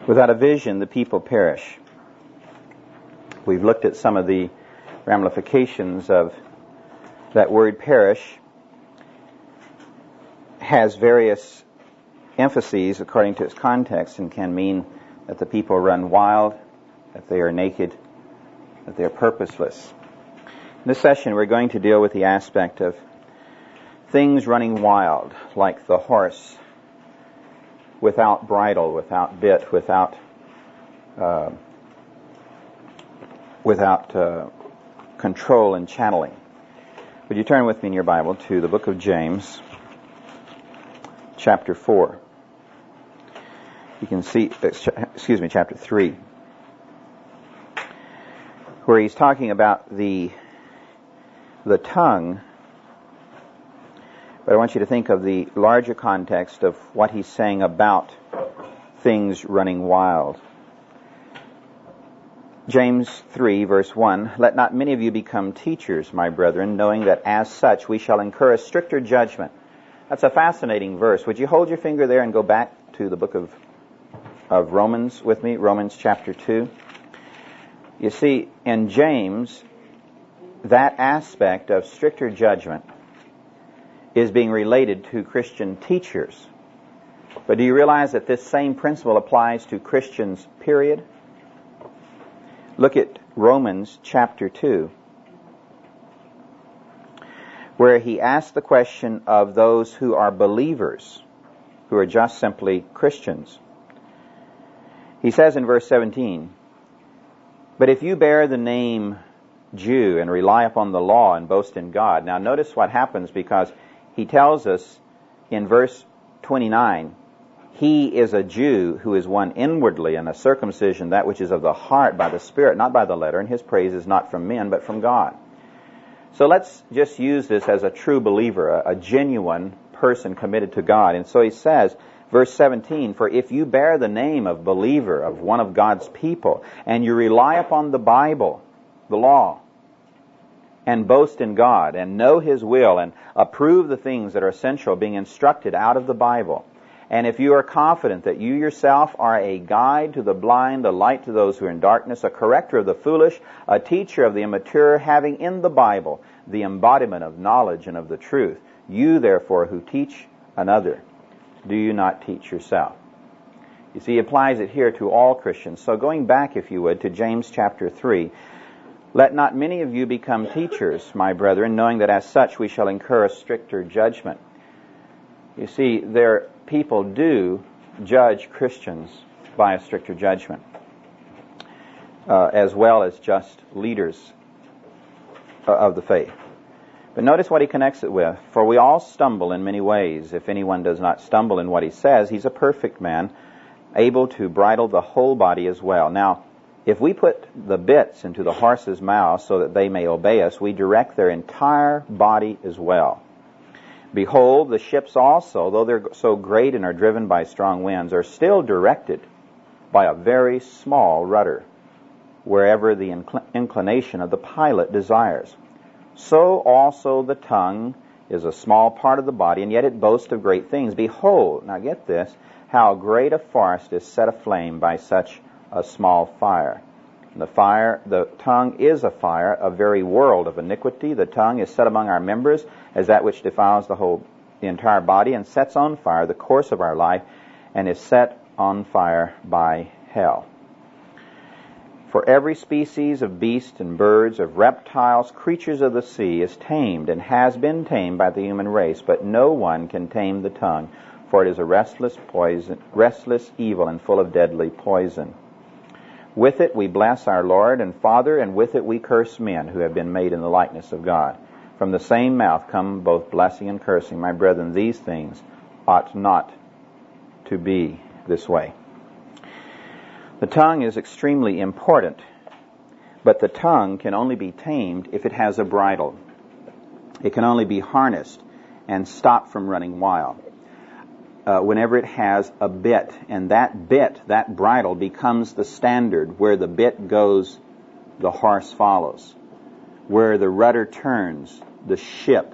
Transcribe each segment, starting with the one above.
Without a vision, the people perish. We've looked at some of the ramifications of that word perish. Has various emphases according to its context and can mean that the people run wild, that they are naked, that they are purposeless. In this session, we're going to deal with the aspect of things running wild, like the horse, without bridle, without bit, without control and channeling. Would you turn with me in your Bible to the book of James, chapter 4. You can see, chapter 3, where he's talking about the tongue. But I want you to think of the larger context of what he's saying about things running wild. James 3, verse 1, "Let not many of you become teachers, my brethren, knowing that as such we shall incur a stricter judgment." That's a fascinating verse. Would you hold your finger there and go back to the book of Romans with me, Romans chapter 2. You see, in James, that aspect of stricter judgment is being related to Christian teachers. But do you realize that this same principle applies to Christians, period? Look at Romans chapter 2, where he asks the question of those who are believers, who are just simply Christians. He says in verse 17, "But if you bear the name Jew and rely upon the law and boast in God." Now notice what happens, because he tells us in verse 29, "He is a Jew who is one inwardly, and a circumcision, that which is of the heart by the Spirit, not by the letter, and his praise is not from men, but from God." So let's just use this as a true believer, a genuine person committed to God. And so he says, verse 17, "For if you bear the name of believer, of one of God's people, and you rely upon the Bible, the law, and boast in God, and know His will, and approve the things that are essential, being instructed out of the Bible, and if you are confident that you yourself are a guide to the blind, a light to those who are in darkness, a corrector of the foolish, a teacher of the immature, having in the Bible the embodiment of knowledge and of the truth, you therefore who teach another, do you not teach yourself?" You see, he applies it here to all Christians. So going back, if you would, to James chapter 3, "Let not many of you become teachers, my brethren, knowing that as such we shall incur a stricter judgment." You see, people do judge Christians by a stricter judgment, as well as just leaders of the faith. But notice what he connects it with. "For we all stumble in many ways. If anyone does not stumble in what he says, he's a perfect man, able to bridle the whole body as well." Now, if we put the bits into the horse's mouth so that they may obey us, we direct their entire body as well. "Behold, the ships also, though they're so great and are driven by strong winds, are still directed by a very small rudder, wherever the inclination of the pilot desires. So also the tongue is a small part of the body, and yet it boasts of great things. Behold," now get this, "how great a forest is set aflame by such a small fire. The tongue is a fire, a very world of iniquity. The tongue is set among our members as that which defiles the entire body, and sets on fire the course of our life, and is set on fire by hell. For every species of beast and birds, of reptiles, creatures of the sea, is tamed and has been tamed by the human race, but no one can tame the tongue, for it is a restless evil and full of deadly poison. With it we bless our Lord and Father, and with it we curse men who have been made in the likeness of God. From the same mouth come both blessing and cursing. My brethren, these things ought not to be this way." The tongue is extremely important, but the tongue can only be tamed if it has a bridle. It can only be harnessed and stopped from running wild whenever it has a bit. And that bit, that bridle, becomes the standard. Where the bit goes, the horse follows. Where the rudder turns, the ship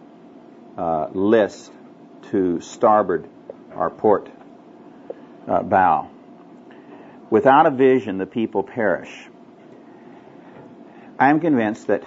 lists to starboard or port bow. Without a vision, the people perish. I am convinced that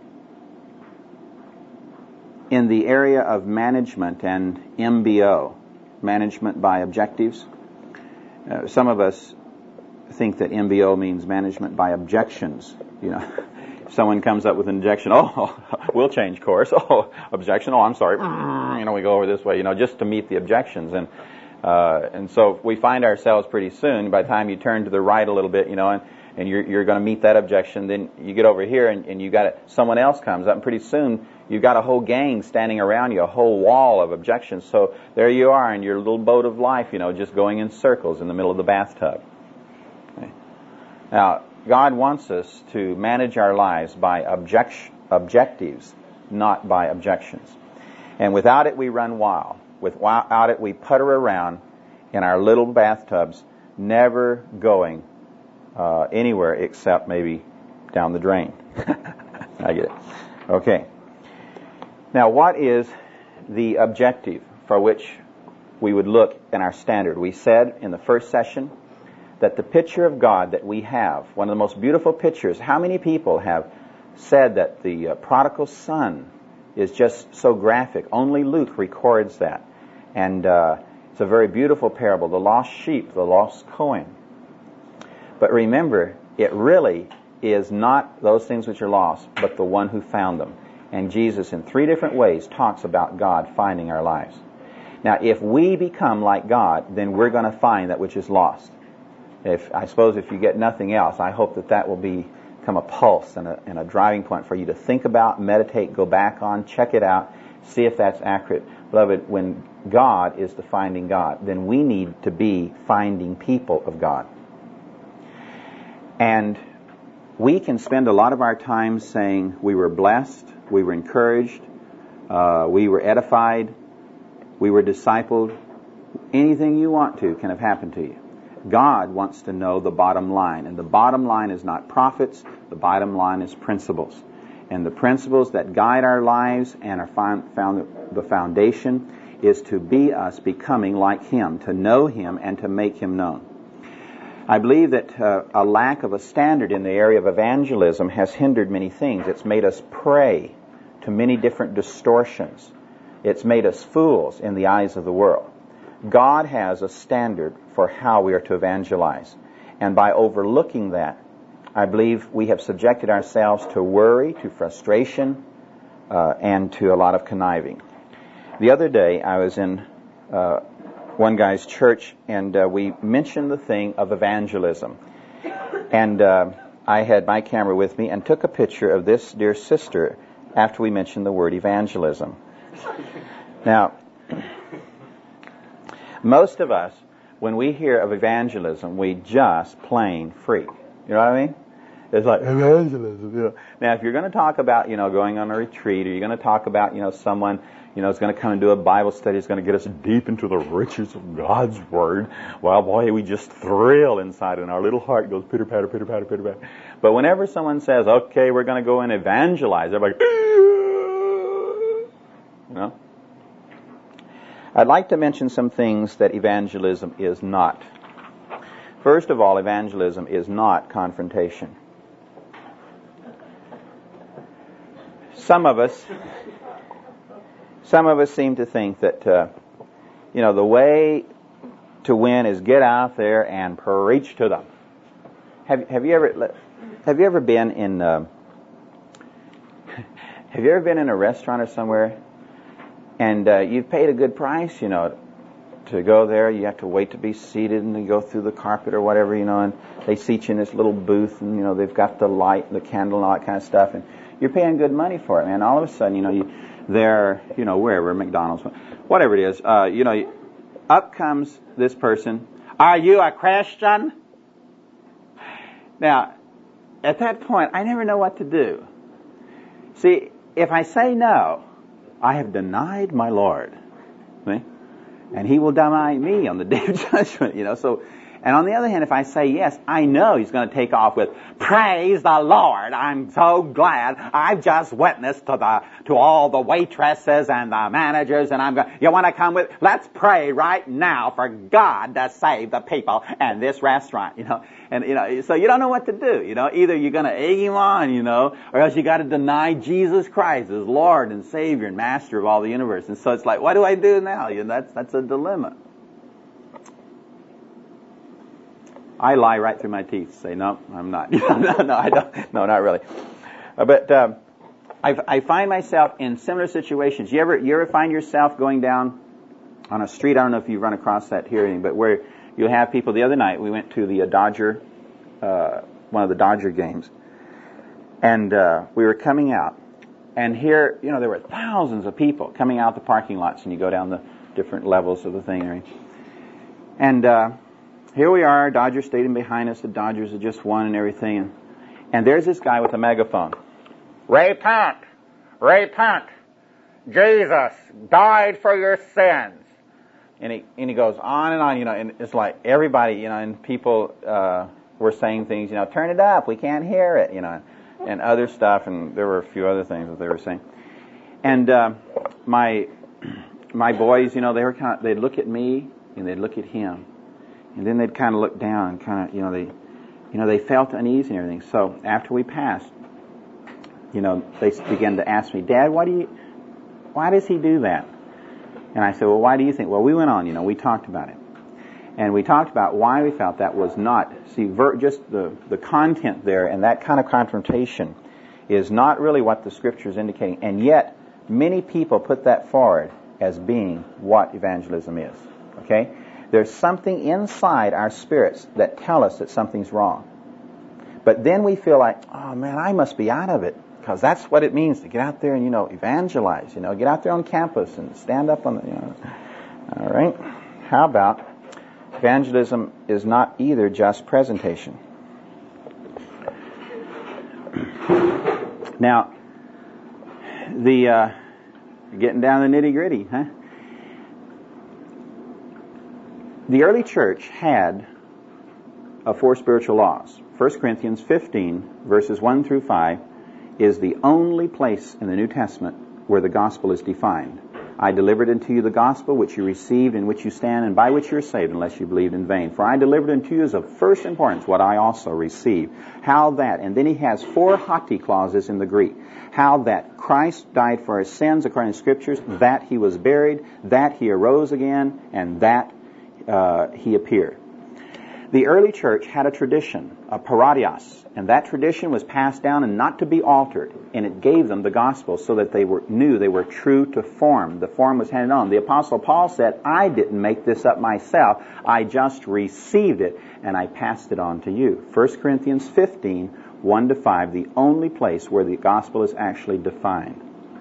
in the area of management and MBO, management by objectives, some of us think that MBO means management by objections. If someone comes up with an objection, we'll change course. Objection, I'm sorry. We go over this way, just to meet the objections. And so we find ourselves pretty soon, by the time you turn to the right a little bit, and you're going to meet that objection, then you get over here and you got someone else comes up, and pretty soon you've got a whole gang standing around you, a whole wall of objections. So there you are in your little boat of life, just going in circles in the middle of the bathtub. Okay. Now, God wants us to manage our lives by objectives, not by objections. And without it, we run wild. Without it, we putter around in our little bathtubs, never going anywhere except maybe down the drain. I get it. Okay. Now, what is the objective for which we would look in our standard? We said in the first session that the picture of God that we have, one of the most beautiful pictures, how many people have said that the prodigal son is just so graphic? Only Luke records that. And it's a very beautiful parable, the lost sheep, the lost coin. But remember, it really is not those things which are lost, but the one who found them. And Jesus, in 3 different ways, talks about God finding our lives. Now, if we become like God, then we're going to find that which is lost. I suppose if you get nothing else, I hope that will become a pulse and a driving point for you to think about, meditate, go back on, check it out, see if that's accurate. Beloved, when God is the finding God, then we need to be finding people of God. And we can spend a lot of our time saying we were blessed, we were encouraged, we were edified, we were discipled. Anything you want to can have happened to you. God wants to know the bottom line. And the bottom line is not profits, the bottom line is principles. And the principles that guide our lives and are found the foundation is to be us becoming like Him, to know Him and to make Him known. I believe that a lack of a standard in the area of evangelism has hindered many things. It's made us prey to many different distortions. It's made us fools in the eyes of the world. God has a standard for how we are to evangelize. And by overlooking that, I believe we have subjected ourselves to worry, to frustration, and to a lot of conniving. The other day, I was in one guy's church, and we mentioned the thing of evangelism. And I had my camera with me and took a picture of this dear sister after we mentioned the word evangelism. Now, most of us, when we hear of evangelism, we just plain freak. You know what I mean? It's like evangelism. Now, if you're going to talk about, going on a retreat, or you're going to talk about, someone, is going to come and do a Bible study, is going to get us deep into the riches of God's Word, well, boy, we just thrill inside, and our little heart goes pitter-patter, pitter-patter, pitter-patter. But whenever someone says, okay, we're going to go and evangelize, everybody, I'd like to mention some things that evangelism is not. First of all, evangelism is not confrontation. Some of us seem to think that, the way to win is get out there and preach to them. Have you ever been in a restaurant or somewhere, and you've paid a good price, to go there? You have to wait to be seated, and you go through the carpet or whatever, and they seat you in this little booth, and they've got the light, the candle, and all that kind of stuff, and you're paying good money for it, man. All of a sudden, they're, wherever, McDonald's, whatever it is, up comes this person. Are you a Christian? Now, at that point, I never know what to do. See, if I say no, I have denied my Lord. See? And He will deny me on the day of judgment, So And on the other hand, if I say yes, I know he's going to take off with, praise the Lord, I'm so glad I've just witnessed to all the waitresses and the managers, and I'm going, you want to come with, let's pray right now for God to save the people and this restaurant, and so you don't know what to do, either you're going to egg him on, or else you got to deny Jesus Christ as Lord and Savior and Master of all the universe. And so it's like, what do I do now? That's a dilemma. I lie right through my teeth. Say, no, I'm not. No, I don't. No, not really. But I find myself in similar situations. You ever find yourself going down on a street? I don't know if you've run across that here, but where you have people. The other night we went to the one of the Dodger games, and we were coming out, and here, there were thousands of people coming out the parking lots, and you go down the different levels of the thing, and here we are, Dodger Stadium behind us. The Dodgers have just won and everything. And there's this guy with a megaphone. Repent! Repent! Jesus died for your sins. And he goes on, and it's like everybody, and people were saying things, turn it up, we can't hear it, and other stuff, and there were a few other things that they were saying. And my boys, they'd look at me, and they'd look at him. And then they'd kind of look down and they felt uneasy and everything. So after we passed, they began to ask me, Dad, why does he do that? And I said, well, why do you think? Well, we went on, we talked about it. And we talked about why we felt that was not, just the content there and that kind of confrontation is not really what the Scripture is indicating. And yet, many people put that forward as being what evangelism is. Okay? There's something inside our spirits that tell us that something's wrong. But then we feel like, oh man, I must be out of it. Because that's what it means to get out there and, evangelize. Get out there on campus and stand up on the, All right. How about evangelism is not either just presentation. Now, getting down to the nitty-gritty, huh? The early church had 4 spiritual laws. 1 Corinthians 15, verses 1 through 5, is the only place in the New Testament where the gospel is defined. I delivered unto you the gospel which you received, in which you stand, and by which you are saved, unless you believed in vain. For I delivered unto you as of first importance what I also received. How that, and then he has 4 hoti clauses in the Greek. How that Christ died for our sins according to Scriptures, that he was buried, that he arose again, and that he appeared. The early church had a tradition, a paradios, and that tradition was passed down and not to be altered, and it gave them the gospel so that they knew they were true to form. The form was handed on. The Apostle Paul said, I didn't make this up myself, I just received it, and I passed it on to you. 1 Corinthians 15, 1 to 5, the only place where the gospel is actually defined.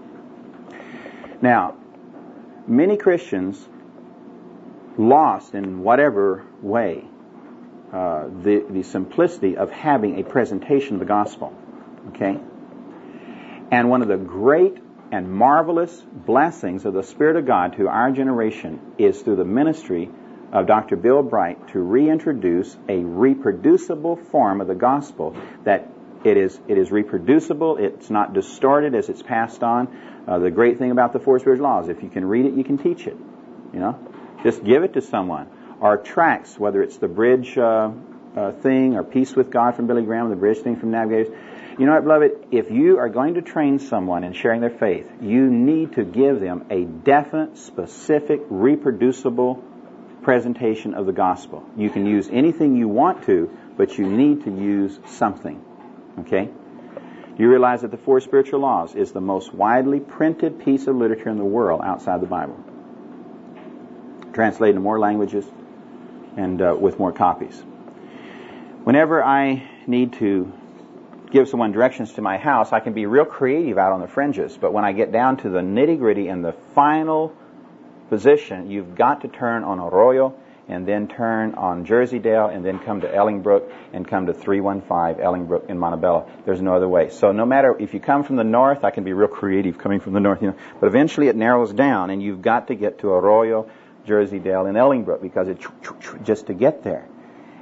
Now, many Christians lost in whatever way the simplicity of having a presentation of the gospel. Okay? And one of the great and marvelous blessings of the Spirit of God to our generation is through the ministry of Dr. Bill Bright to reintroduce a reproducible form of the gospel, that it is reproducible, it's not distorted as it's passed on. The great thing about the 4 spiritual laws, if you can read it, you can teach it. Just give it to someone. Or tracts, whether it's the Bridge thing or Peace with God from Billy Graham, the Bridge thing from Navigators. You know what, beloved? If you are going to train someone in sharing their faith, you need to give them a definite, specific, reproducible presentation of the gospel. You can use anything you want to, but you need to use something. Okay? You realize that the 4 spiritual laws is the most widely printed piece of literature in the world outside the Bible. Translated into more languages and with more copies. Whenever I need to give someone directions to my house, I can be real creative out on the fringes, but when I get down to the nitty-gritty and the final position, you've got to turn on Arroyo and then turn on Jerseydale and then come to Ellingbrook and come to 315 Ellingbrook in Montebello. There's no other way. So no matter if you come from the north, I can be real creative coming from the north, but eventually it narrows down and you've got to get to Arroyo, Jerseydale, and Ellingbrook because it's just to get there.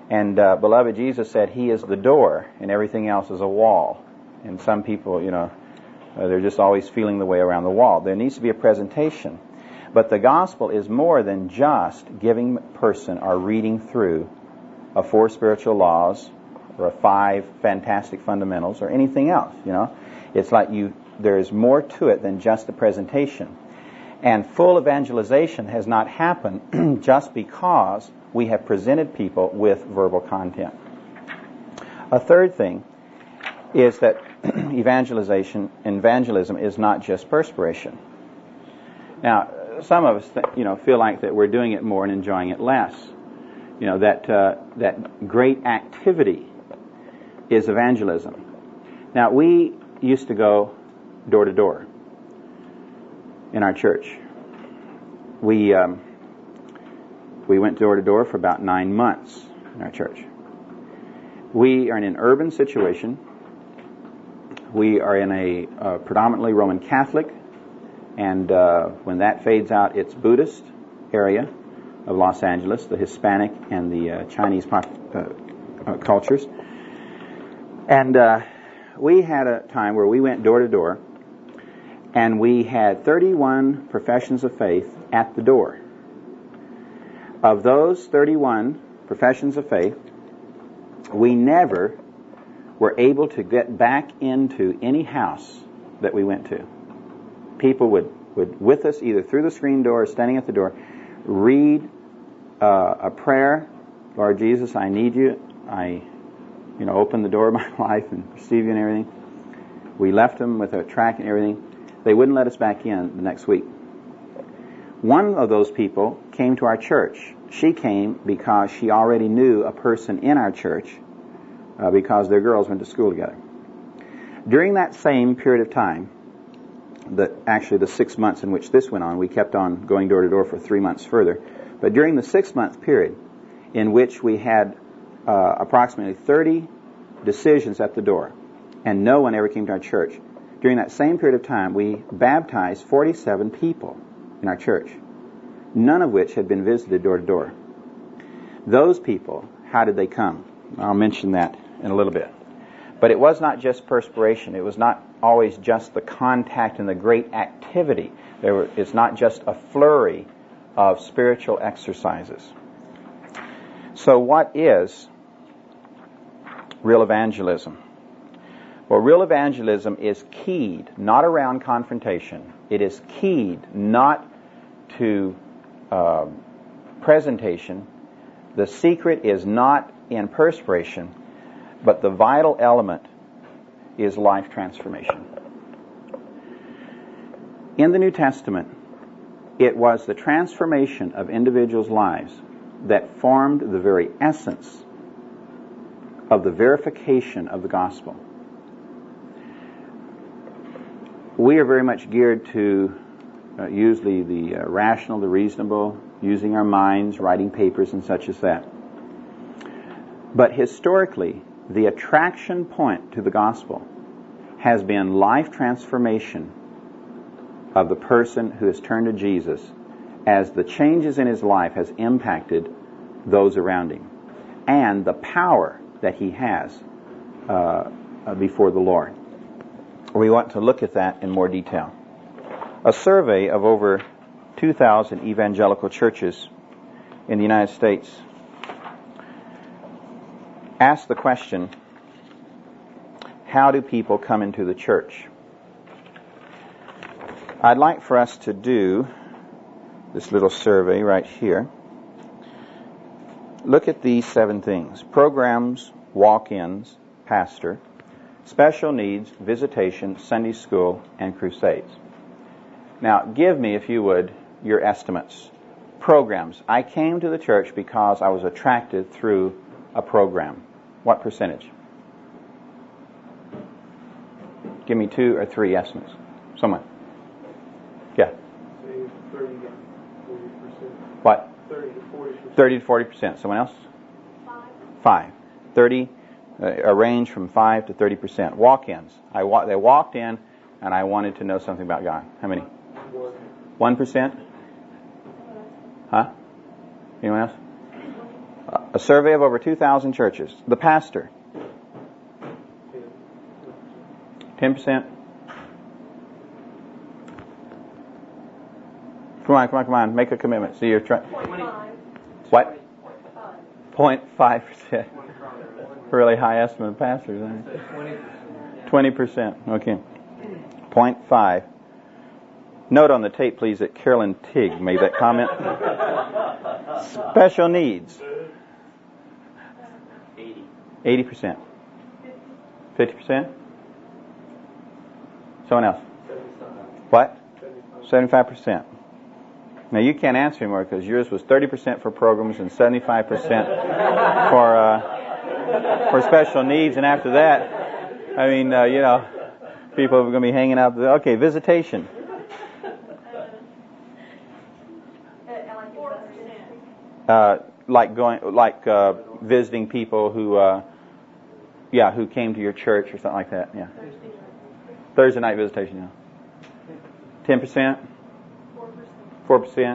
And beloved, Jesus said He is the door and everything else is a wall. And some people, they're just always feeling the way around the wall. There needs to be a presentation. But the gospel is more than just giving a person or reading through a 4 spiritual laws or a 5 fantastic fundamentals or anything else, It's like there's more to it than just the presentation. And full evangelization has not happened just because we have presented people with verbal content. A third thing is that evangelism is not just perspiration. Now, some of us, feel like that we're doing it more and enjoying it less. That great activity is evangelism. Now, we used to go door to door in our church. We went door to door for about 9 months in our church. We are in an urban situation. We are in a predominantly Roman Catholic, and when that fades out, it's Buddhist area of Los Angeles, the Hispanic and the Chinese cultures. And we had a time where we went door to door, and we had 31 professions of faith at the door. Of those 31 professions of faith, we never were able to get back into any house that we went to. People would with us, either through the screen door or standing at the door, read a prayer. Lord Jesus, I need you. I open the door of my life and receive you and everything. We left them with a tract and everything. They wouldn't let us back in the next week. One of those people came to our church. She came because she already knew a person in our church because their girls went to school together. During that same period of time, actually the 6 months in which this went on, we kept on going door to door for 3 months further. But during the 6-month period in which we had approximately 30 decisions at the door, and no one ever came to our church, during that same period of time, we baptized 47 people in our church, none of which had been visited door to door. Those people, how did they come? I'll mention that in a little bit. But it was not just perspiration. It was not always just the contact and the great activity. It's not just a flurry of spiritual exercises. So what is real evangelism? Well, real evangelism is keyed not around confrontation. It is keyed not to presentation. The secret is not in perspiration, but the vital element is life transformation. In the New Testament, it was the transformation of individuals' lives that formed the very essence of the verification of the gospel. We are very much geared to usually the rational, the reasonable, using our minds, writing papers and such as that. But historically, the attraction point to the gospel has been life transformation of the person who has turned to Jesus, as the changes in his life has impacted those around him, and the power that he has before the Lord. We want to look at that in more detail. A survey of over 2,000 evangelical churches in the United States asked the question, how do people come into the church? I'd like for us to do this little survey right here. Look at these 7 things: programs, walk-ins, pastor, special needs, visitation, Sunday school, and crusades. Now, give me, if you would, your estimates. Programs. I came to the church because I was attracted through a program. What percentage? Give me 2 or 3 estimates. Someone. Yeah. Say 30 to 40%. What? 30 to 40%. 30 to 40%. Someone else? 5. 30. A range from 5 to 30%. Walk-ins. They walked in, and I wanted to know something about God. How many? 1%? Huh? Anyone else? A survey of over 2,000 churches. The pastor. 10%. Come on. Make a commitment. See, you're trying. What? 0.5%. Really high estimate of pastors, isn't it? 20%. Okay. 0.5. Note on the tape, please, that Carolyn Tigg made that comment. Special needs. 80%. 50%? Someone else? What? 75%. Now, you can't answer anymore because yours was 30% for programs and 75% for special needs. And after that, I mean, people are going to be hanging out. Okay, visitation. Visiting people who came to your church or something like that. Yeah. Thursday night visitation. Yeah. 10%. 4%.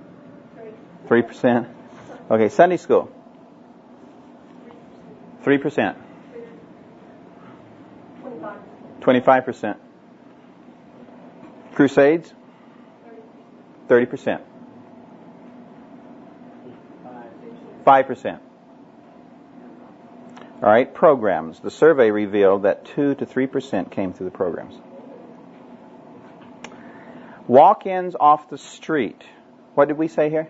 3%. Okay, Sunday school. 3%. 25%. Crusades. 30%. 5%. All right, programs. The survey revealed that 2 to 3% came through the programs. Walk-ins off the street. What did we say here?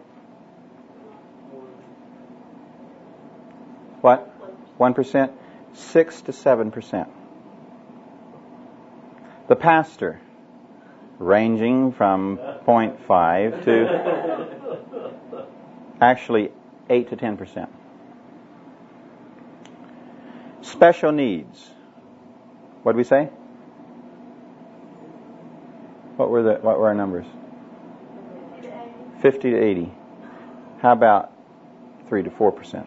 What? 1%? 6 to 7%. The pastor, ranging from 0.5 to actually 8 to 10%. Special needs. What did we say? What were our numbers? 50 to 80. How about 3 to 4%?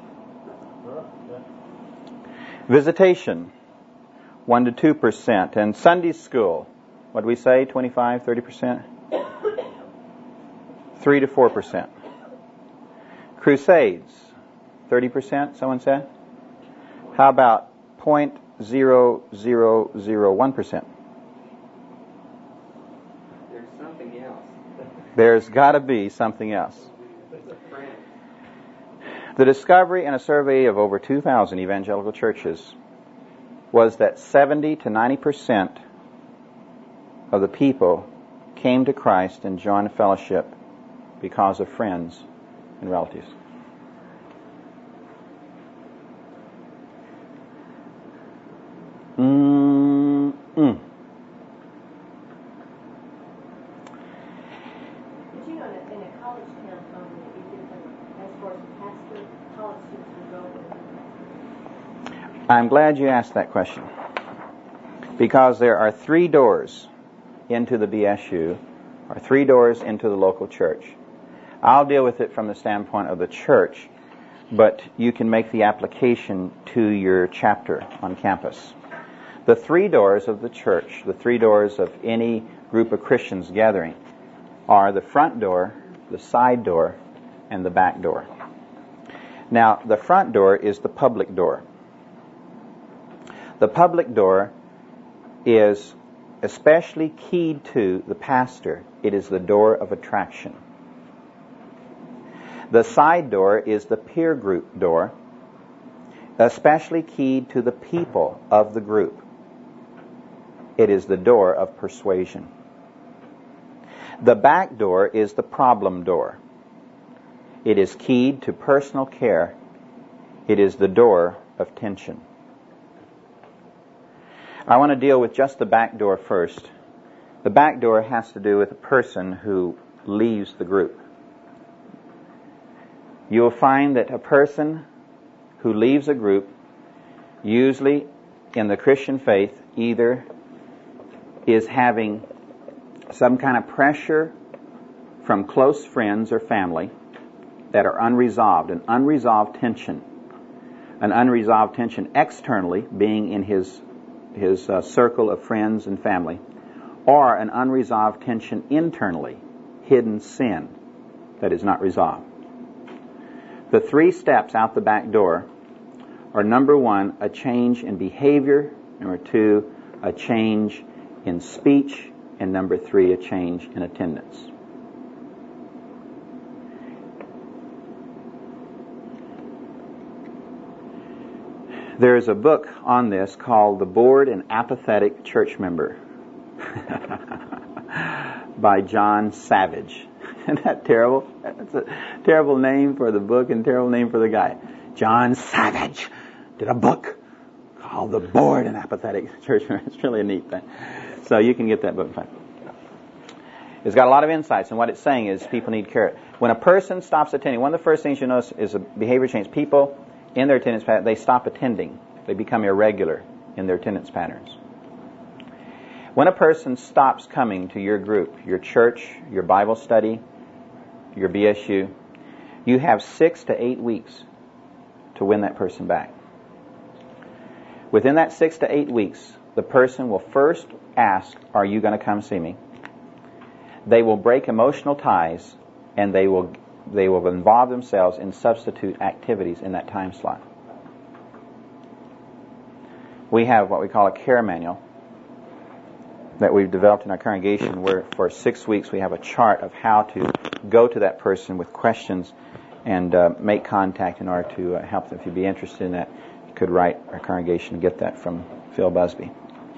Visitation, 1 to 2%. And Sunday school, what did we say? 25, 30%? 3 to 4%. Crusades, 30%, someone said? How about 0.0001%? There's got to be something else. The discovery in a survey of over 2,000 evangelical churches was that 70 to 90% of the people came to Christ and joined fellowship because of friends and relatives. I'm glad you asked that question, because there are 3 doors into the BSU, or 3 doors into the local church. I'll deal with it from the standpoint of the church, but you can make the application to your chapter on campus. The 3 doors of the church, the 3 doors of any group of Christians gathering, are the front door, the side door, and the back door. Now, the front door is the public door. The public door is especially keyed to the pastor. It is the door of attraction. The side door is the peer group door, especially keyed to the people of the group. It is the door of persuasion. The back door is the problem door. It is keyed to personal care. It is the door of tension. I want to deal with just the back door first. The back door has to do with a person who leaves the group. You will find that a person who leaves a group, usually in the Christian faith, either is having some kind of pressure from close friends or family that are unresolved, an unresolved tension externally, being in his circle of friends and family, or an unresolved tension internally, hidden sin that is not resolved. The 3 steps out the back door are, number 1, a change in behavior, number 2, a change in speech, and number 3, a change in attendance. There is a book on this called The Bored and Apathetic Church Member by John Savage. Isn't that terrible? That's a terrible name for the book and terrible name for the guy. John Savage did a book called The Bored and Apathetic Church Member. It's really a neat thing. So you can get that book. It's got a lot of insights, and what it's saying is people need care. When a person stops attending, one of the first things you notice is a behavior change. People in their attendance pattern, they stop attending. They become irregular in their attendance patterns. When a person stops coming to your group, your church, your Bible study, your BSU, you have 6 to 8 weeks to win that person back. Within that 6 to 8 weeks, the person will first ask, "Are you going to come see me?" They will break emotional ties, and they will involve themselves in substitute activities in that time slot. We have what we call a care manual that we've developed in our congregation, where for 6 weeks we have a chart of how to go to that person with questions and make contact in order to help them. If you'd be interested in that, you could write our congregation and get that from Phil Busby.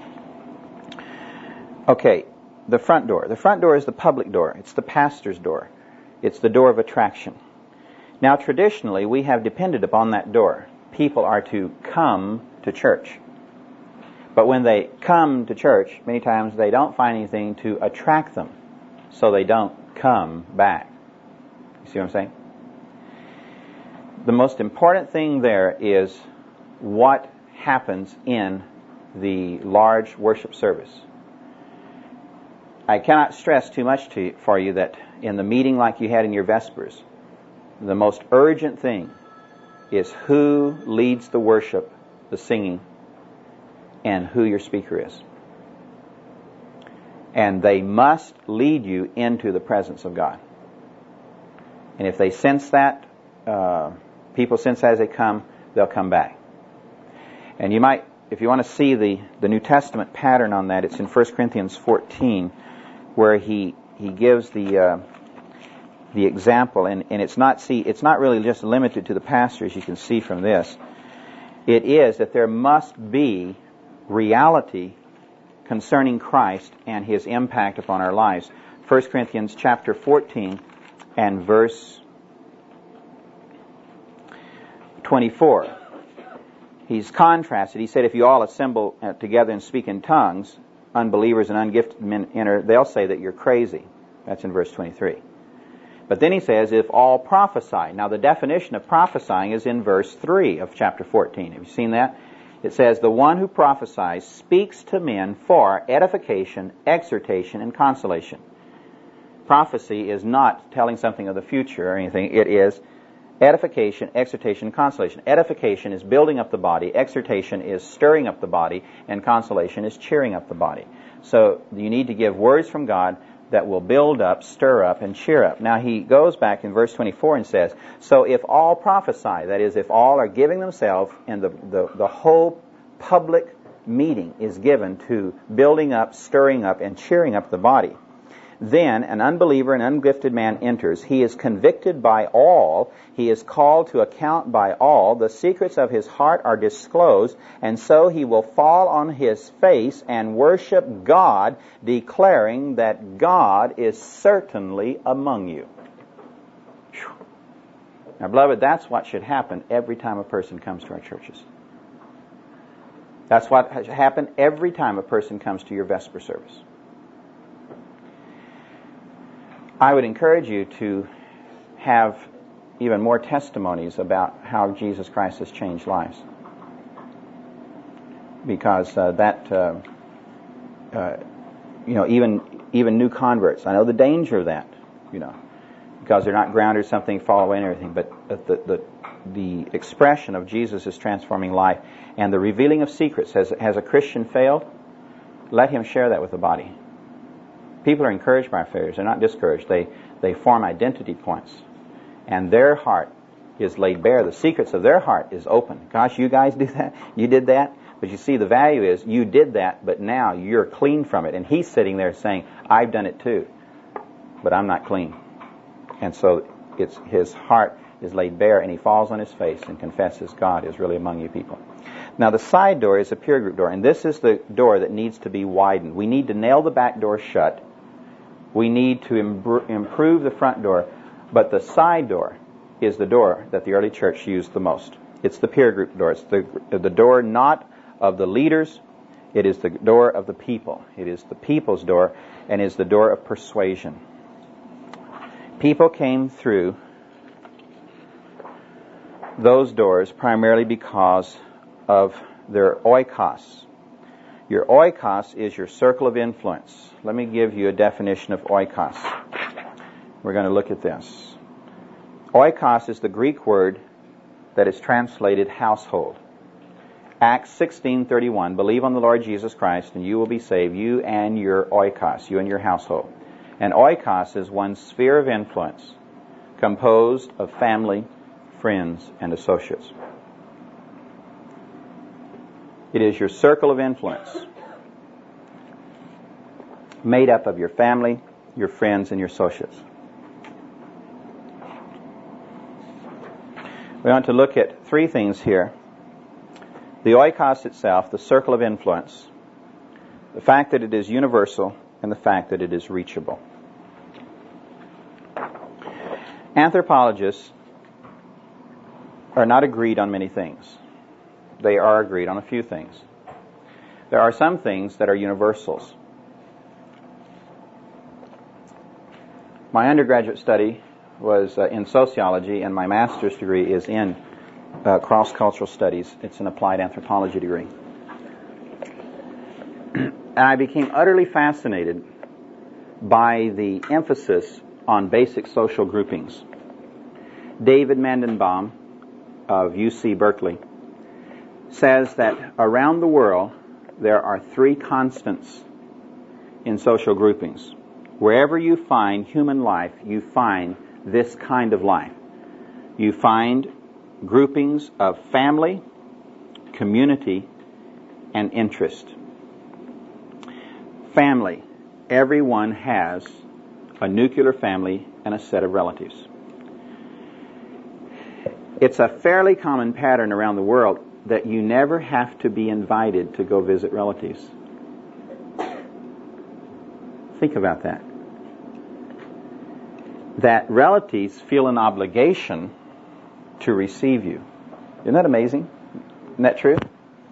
Okay, the front door. The front door is the public door. It's the pastor's door. It's the door of attraction. Now, traditionally, we have depended upon that door. People are to come to church. But when they come to church, many times they don't find anything to attract them, so they don't come back. You see what I'm saying? The most important thing there is what happens in the large worship service. I cannot stress too much for you that in the meeting like you had in your Vespers, the most urgent thing is who leads the worship, the singing, and who your speaker is. And they must lead you into the presence of God. And if they sense that, people sense that as they come, they'll come back. And you might, if you want to see the New Testament pattern on that, it's in 1 Corinthians 14, where he gives the example, and it's not really just limited to the pastor, as you can see from this. It is that there must be reality concerning Christ and His impact upon our lives. 1 Corinthians chapter 14 and verse 24. He's contrasted. He said, if you all assemble together and speak in tongues, unbelievers and ungifted men enter, they'll say that you're crazy. That's in verse 23. But then he says, if all prophesy. Now the definition of prophesying is in verse 3 of chapter 14. Have you seen that? It says, the one who prophesies speaks to men for edification, exhortation, and consolation. Prophecy is not telling something of the future or anything. It is edification, exhortation, and consolation. Edification is building up the body. Exhortation is stirring up the body. And consolation is cheering up the body. So you need to give words from God that will build up, stir up, and cheer up. Now he goes back in verse 24 and says, so if all prophesy, that is, if all are giving themselves, and the whole public meeting is given to building up, stirring up, and cheering up the body, then an unbeliever, an ungifted man enters. He is convicted by all. He is called to account by all. The secrets of his heart are disclosed, and so he will fall on his face and worship God, declaring that God is certainly among you. Whew. Now, beloved, that's what should happen every time a person comes to our churches. That's what should happen every time a person comes to your Vesper service. I would encourage you to have even more testimonies about how Jesus Christ has changed lives. Because even new converts, I know the danger of that, because they're not grounded in something, fall away and everything, but the expression of Jesus is transforming life, and the revealing of secrets. Has a Christian failed? Let him share that with the body. People are encouraged by our failures. They're not discouraged. They form identity points. And their heart is laid bare. The secrets of their heart is open. Gosh, you guys do that? You did that? But you see, the value is you did that, but now you're clean from it. And he's sitting there saying, I've done it too, but I'm not clean. And so his heart is laid bare, and he falls on his face and confesses, God is really among you people. Now, the side door is a peer group door, and this is the door that needs to be widened. We need to nail the back door shut. We need to improve the front door, but the side door is the door that the early church used the most. It's the peer group door. It's the door not of the leaders. It is the door of the people. It is the people's door, and is the door of persuasion. People came through those doors primarily because of their oikos. Your oikos is your circle of influence. Let me give you a definition of oikos. We're going to look at this. Oikos is the Greek word that is translated household. Acts 16:31, believe on the Lord Jesus Christ and you will be saved, you and your oikos, you and your household. And oikos is one sphere of influence composed of family, friends, and associates. It is your circle of influence made up of your family, your friends, and your associates. We want to look at three things here. The oikos itself, the circle of influence, the fact that it is universal, and the fact that it is reachable. Anthropologists are not agreed on many things. They are agreed on a few things. There are some things that are universals. My undergraduate study was in sociology, and my master's degree is in cross-cultural studies. It's an applied anthropology degree. And I became utterly fascinated by the emphasis on basic social groupings. David Mandenbaum of UC Berkeley says that around the world there are three constants in social groupings. Wherever you find human life, you find this kind of life. You find groupings of family, community, and interest. Family. Everyone has a nuclear family and a set of relatives. It's a fairly common pattern around the world that you never have to be invited to go visit relatives. Think about that. That relatives feel an obligation to receive you. Isn't that amazing? Isn't that true?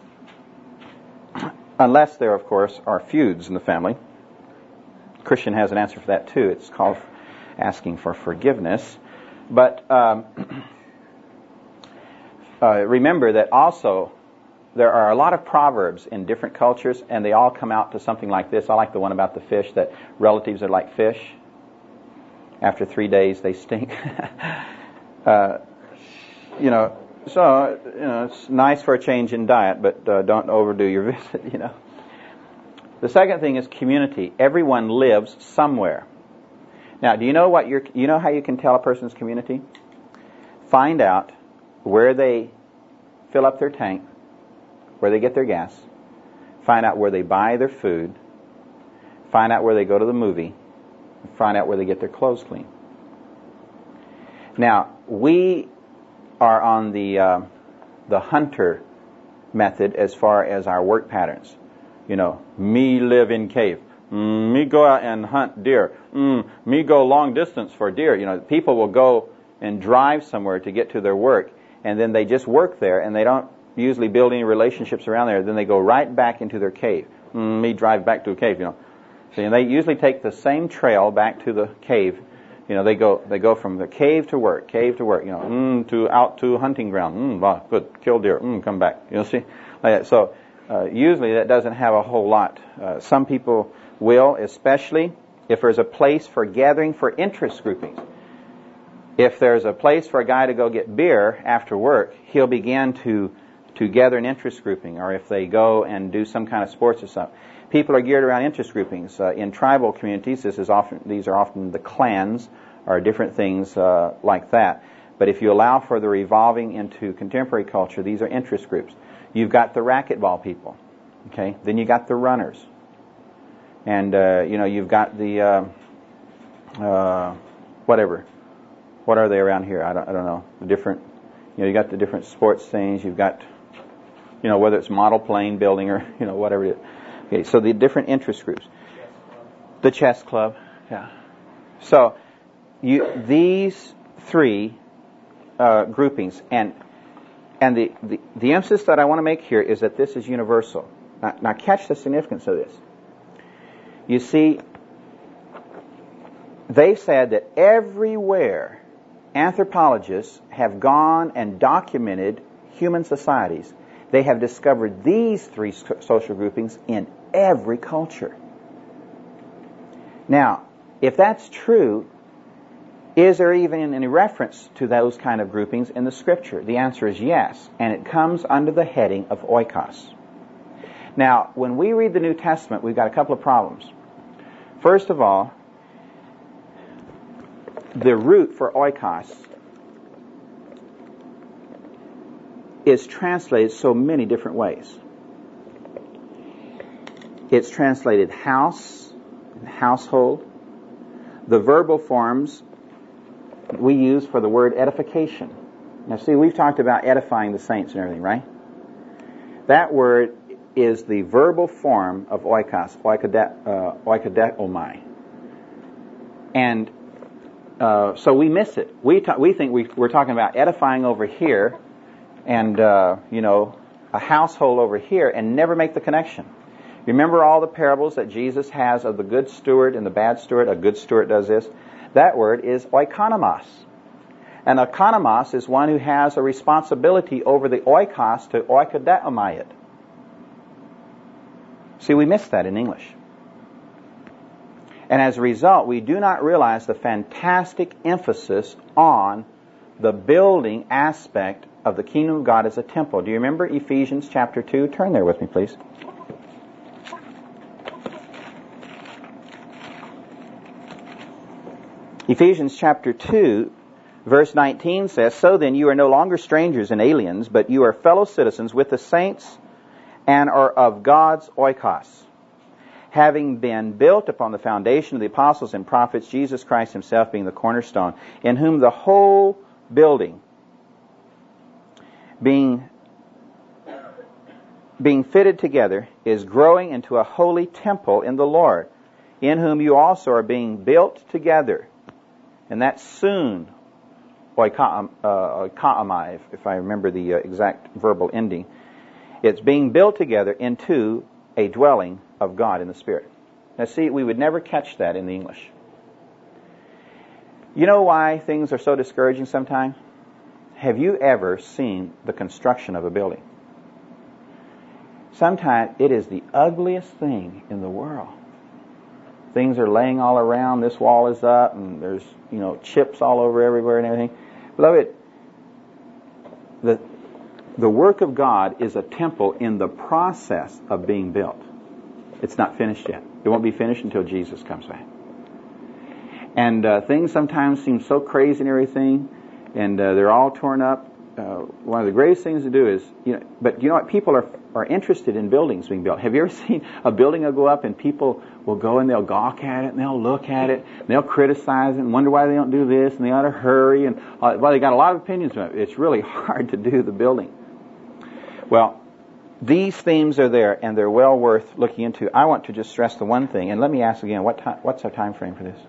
Unless there, of course, are feuds in the family. Christian has an answer for that too. It's called asking for forgiveness. But remember that also there are a lot of proverbs in different cultures, and they all come out to something like this. I like the one about the fish, that relatives are like fish. After 3 days, they stink. It's nice for a change in diet, but don't overdo your visit, The second thing is community. Everyone lives somewhere. Now, do you know how you can tell a person's community? Find out where they fill up their tank, where they get their gas, find out where they buy their food, find out where they go to the movie, find out where they get their clothes clean. Now, we are on the hunter method as far as our work patterns. Me live in cave. Me go out and hunt deer. Me go long distance for deer. People will go and drive somewhere to get to their work, and then they just work there, and they don't usually build any relationships around there. Then they go right back into their cave. Me drive back to a cave, See, and they usually take the same trail back to the cave. They go from the cave to work, to out to hunting ground. Good, kill deer. Come back. See, like that. So usually that doesn't have a whole lot. Some people will, especially if there's a place for gathering for interest groupings. If there's a place for a guy to go get beer after work, he'll begin to gather an interest grouping. Or if they go and do some kind of sports or something. People are geared around interest groupings. In tribal communities, these are often the clans or different things like that. But if you allow for the revolving into contemporary culture, these are interest groups. You've got the racquetball people, okay? Then you got the runners, and you've got the whatever. What are they around here? I don't know. The different, you got the different sports things. You've got, whether it's model plane building or whatever it is. Okay, so the different interest groups. The chess club, yeah. So these three groupings, and the emphasis that I want to make here is that this is universal. Now catch the significance of this. You see, they've said that everywhere anthropologists have gone and documented human societies, they have discovered these three social groupings in every culture. Now, if that's true, is there even any reference to those kind of groupings in the Scripture? The answer is yes, and it comes under the heading of oikos. Now, when we read the New Testament, we've got a couple of problems. First of all, the root for oikos is translated so many different ways. It's translated house, household. The verbal forms we use for the word edification. Now see, we've talked about edifying the saints and everything, right? That word is the verbal form of oikos, oikodeomai. And so we miss it. We think we're talking about edifying over here and, a household over here, and never make the connection. Remember all the parables that Jesus has of the good steward and the bad steward? A good steward does this. That word is oikonomos. And oikonomos is one who has a responsibility over the oikos to oikodeomai it. See, we miss that in English. And as a result, we do not realize the fantastic emphasis on the building aspect of the kingdom of God as a temple. Do you remember Ephesians chapter 2? Turn there with me, please. Ephesians chapter 2, verse 19 says, "So then you are no longer strangers and aliens, but you are fellow citizens with the saints and are of God's oikos, having been built upon the foundation of the apostles and prophets, Jesus Christ himself being the cornerstone, in whom the whole building, being fitted together, is growing into a holy temple in the Lord, in whom you also are being built together." And that's soon, oikonomai, if I remember the exact verbal ending. It's being built together into a dwelling of God in the Spirit. Now see, we would never catch that in the English. You know why things are so discouraging sometimes? Have you ever seen the construction of a building? Sometimes it is the ugliest thing in the world. Things are laying all around. This wall is up, and there's chips all over everywhere and everything. Beloved, the work of God is a temple in the process of being built. It's not finished yet. It won't be finished until Jesus comes back. And things sometimes seem so crazy and everything, and they're all torn up. One of the greatest things to do is, but you know what? People are interested in buildings being built. Have you ever seen a building will go up and people will go and they'll gawk at it and they'll look at it and they'll criticize it and wonder why they don't do this and they ought to hurry and they got a lot of opinions about it. It's really hard to do the building. Well, these themes are there and they're well worth looking into. I want to just stress the one thing, and let me ask again, what's our time frame for this?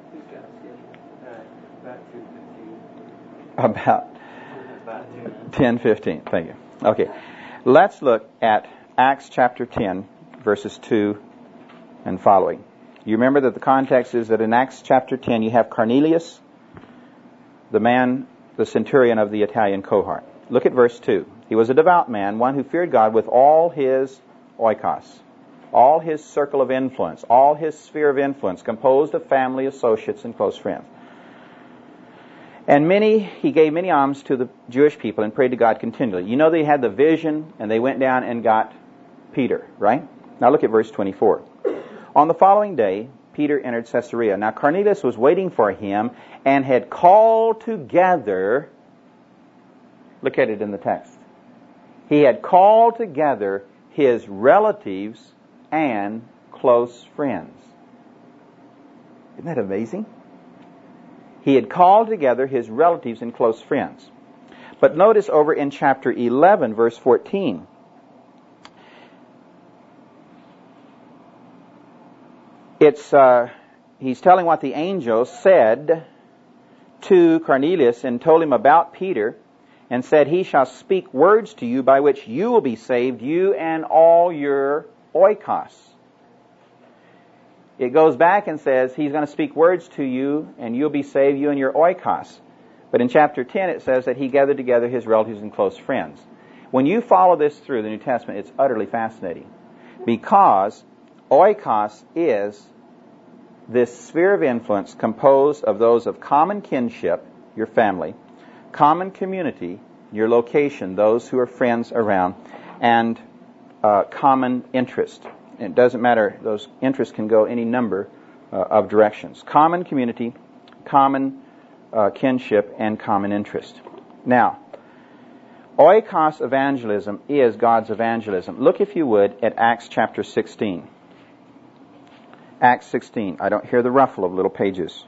About 10:15. Thank you. Okay. Let's look at Acts chapter 10, verses 2 and following. You remember that the context is that in Acts chapter 10 you have Cornelius, the centurion of the Italian cohort. Look at verse 2. He was a devout man, one who feared God with all his oikos, all his circle of influence, all his sphere of influence, composed of family, associates, and close friends. And he gave many alms to the Jewish people and prayed to God continually. You know they had the vision and they went down and got Peter, right? Now look at verse 24. On the following day, Peter entered Caesarea. Now Cornelius was waiting for him and had called together Look at it in the text. He had called together his relatives and close friends. Isn't that amazing? He had called together his relatives and close friends. But notice over in chapter 11, verse 14. He's telling what the angel said to Cornelius and told him about Peter, and said, he shall speak words to you by which you will be saved, you and all your oikos. It goes back and says he's going to speak words to you and you'll be saved, you and your oikos. But in chapter 10 it says that he gathered together his relatives and close friends. When you follow this through the New Testament, it's utterly fascinating. Because oikos is this sphere of influence composed of those of common kinship, your family, common community, your location, those who are friends around, and common interest. It doesn't matter, those interests can go any number of directions. Common community, common kinship, and common interest. Now, oikos evangelism is God's evangelism. Look, if you would, at Acts chapter 16. Acts 16. I don't hear the ruffle of little pages.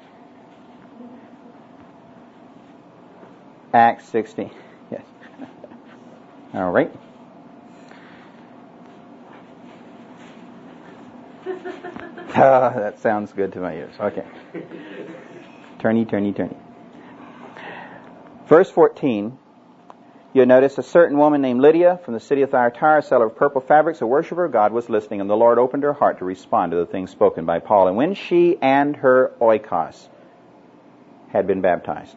Acts 16. Yes. All right. That sounds good to my ears. Okay. Turny. Verse 14. You'll notice a certain woman named Lydia from the city of Thyatira, a seller of purple fabrics, a worshiper of God, was listening, and the Lord opened her heart to respond to the things spoken by Paul. And when she and her oikos had been baptized,